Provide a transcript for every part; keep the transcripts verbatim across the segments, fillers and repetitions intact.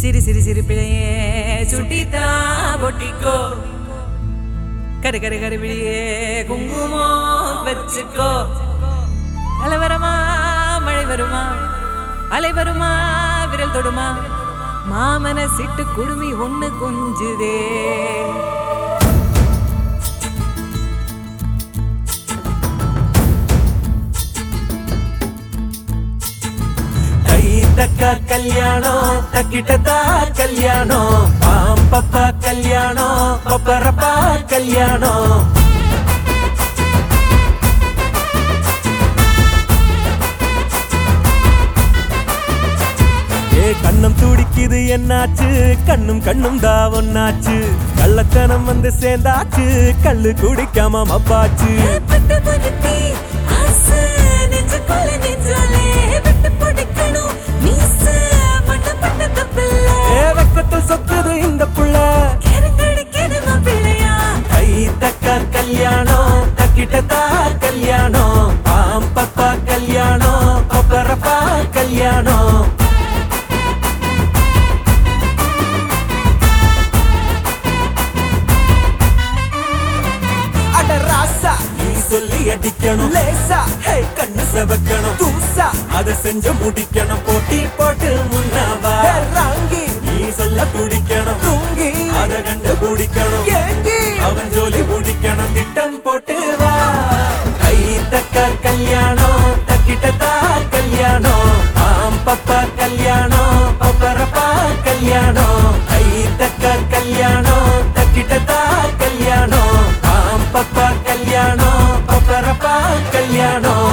சிரி சிரி சிரி பிழையே சுட்டித்தா பொட்டிக்கோ கரு கரு கரு பிழையே குங்குமம் வச்சுக்கோ. அலை வருமா மழை வருமா அலை வருமா விரல் தொடுமா மாமன சிட்டு குடுமி ஒண்ணு கொஞ்சுதே. தக்கா கல்யாணம் தக்கிட்டதா கல்யாணம் பாம்பப்பா கல்யாணம் பப்பரப்பா கல்யாணம். ஏ கண்ணம் துடிக்குது என்னாச்சு கண்ணும் கண்ணும் தான் ஒன்னாச்சு கள்ளத்தனம் வந்து சேர்ந்தாச்சு கல்லு குடிக்காம மப்பாச்சு. சொக்குது இந்த புள்ள கை தக்கா கல்யாணம் தக்கிட்டதா கல்யாணம் பாம்பப்பா கல்யாணம் பப்பரப்பா கல்யாணம். அட ராசா நீ சொல்லி அடிக்கணும் லேசா ஹே கண்ணு செவக்கணும் தூசா அத செஞ்சு முடிக்கணும் போட்டி போட்டு முன்னவா ராங்கி நீ சொல்ல குடிக்கணும் தூங்கி அத கண்டு குடிக்கணும் ஏங்கி அவன் ஜோலி முடிக்கணும் திட்டம் போட்டு வா. கை தக்க கல்யாணம் தக்கிட்டதா கல்யாணம் பாம்பப்பா கல்யாணம் பப்பரப்பா கல்யாணம். கை தக்க கல்யாணம் தக்கிட்டதா கல்யாணம் பாம்பப்பா கல்யாணம் பப்பரப்பா கல்யாணம்.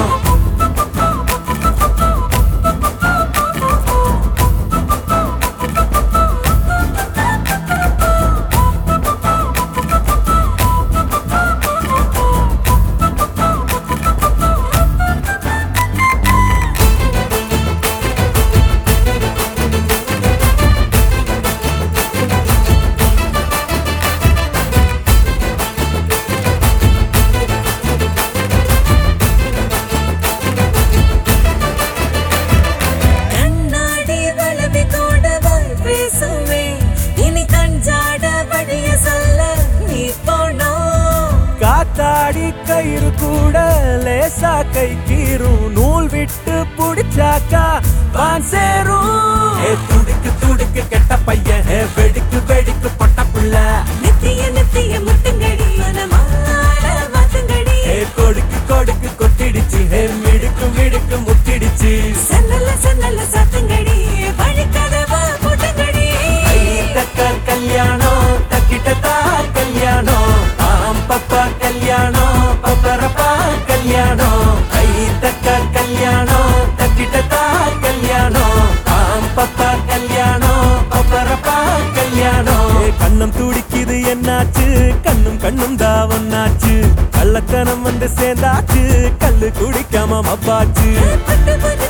காத்தாடி கயிறு கூட லேசா கை கீரும் நூல் விட்டு புடிச்சாக்கா வான் சேரும். துடுக்கு துடுக்கு கெட்ட பையன் வெடிக்கு வெடிக்கு பொட்ட புள்ள நித்திய நித்திய முட்டுங்கடி மனமாடி கொடுக்கு கொடுக்கு கொத்திடுச்சு மிடுக்கு மிடுக்கு முத்திடுச்சு சன்னல்ல சன்னல்ல சத்துங்கடி வழிக்கதவா போட்டுங்கடி. தக்க கல்யாணம் தக்கிட்டதா கல்யாணம் பாம்பப்பா கல்யாணம் பப்பரப்பா கல்யாணம். கை தக்க கல்யாணம் தக்கிட்டதா கல்யாணம் பாம்பப்பா கல்யாணம் பப்பரப்பா கல்யாணம். கண்ணம் துடிக்குது என்னாச்சு கண்ணும் கண்ணும் தான் ஒன்னாச்சு கள்ளத்தனம் வந்து சேர்ந்தாச்சு கல்லு குடிக்காம மப்பாச்சு.